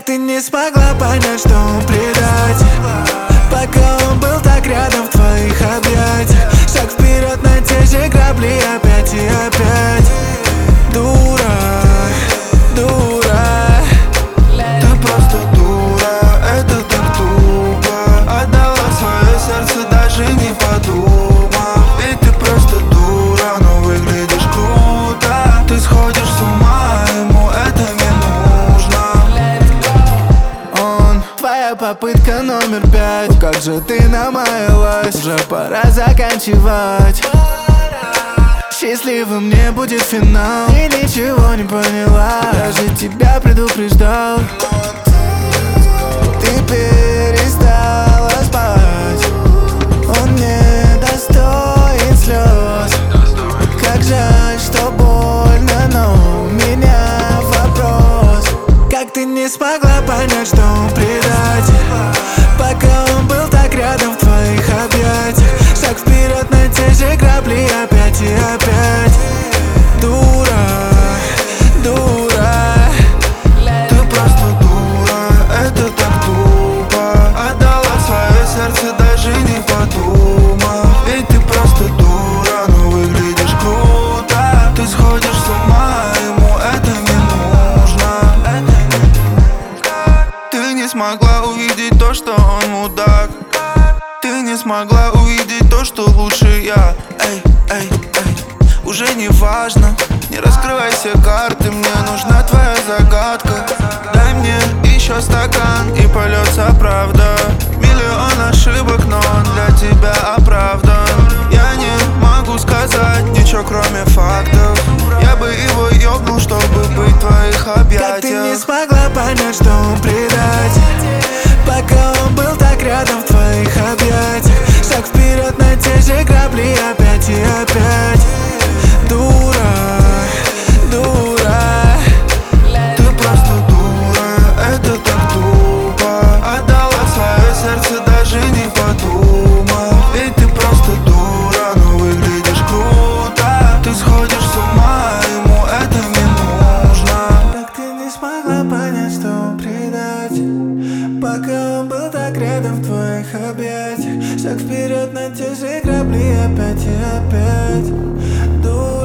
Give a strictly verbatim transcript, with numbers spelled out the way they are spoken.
ты не смогла понять, что он предать, пока он был так рядом в твоих объятиях? Шаг вперед на те же грабли опять и опять. Дура, дура, ты просто дура, это так тупо. Отдала свое сердце, даже не подумав. Ведь ты просто дура, но выглядишь круто. Ты сходишь с ума, ему это не нужно. Он твоя попытка номер пять. Как же ты намаялась, уже пора заканчивать. Счастливым не будет финал. Ты ничего не поняла, я же тебя предупреждал. Ты перестала спать, он не достоин слез. Как жаль, что больно, но у меня вопрос. Как ты не смогла понять, что он предатель, пока он был так рядом в твоих объятиях? Шаг вперед на те же грабли опять и опять. Дура, дура, ты просто дура, это так тупо. Отдала свое сердце, даже не подумав. Ведь ты просто дура, но выглядишь круто. Ты сходишь с ума, ему это не нужно. Ты не смогла увидеть то, что он мудак. Ты не смогла увидеть то, что лучше я. Эй, эй, эй, уже не важно. Не раскрывай все карты, мне нужна твоя загадка. Дай мне еще стакан и польется правда. Миллион ошибок, но он для тебя оправдан. Я не могу сказать ничего, кроме фактов. Я бы его ёбнул, чтобы быть в твоих объятиях. как ты не смогла понять, что он предатель, пока он был так рядом в твоих объятиях? Шаг вперед на те же грабли опять и опять. Дура, дура, ты просто дура, это так тупо. Отдала свое сердце, даже не подумав. Ведь ты просто дура, но выглядишь круто. Ты сходишь с ума, ему это не нужно. как ты не смогла понять, что он предатель, пока он был так рядом в твоих объятиях? Шаг вперед на те же грабли опять и опять. Дура.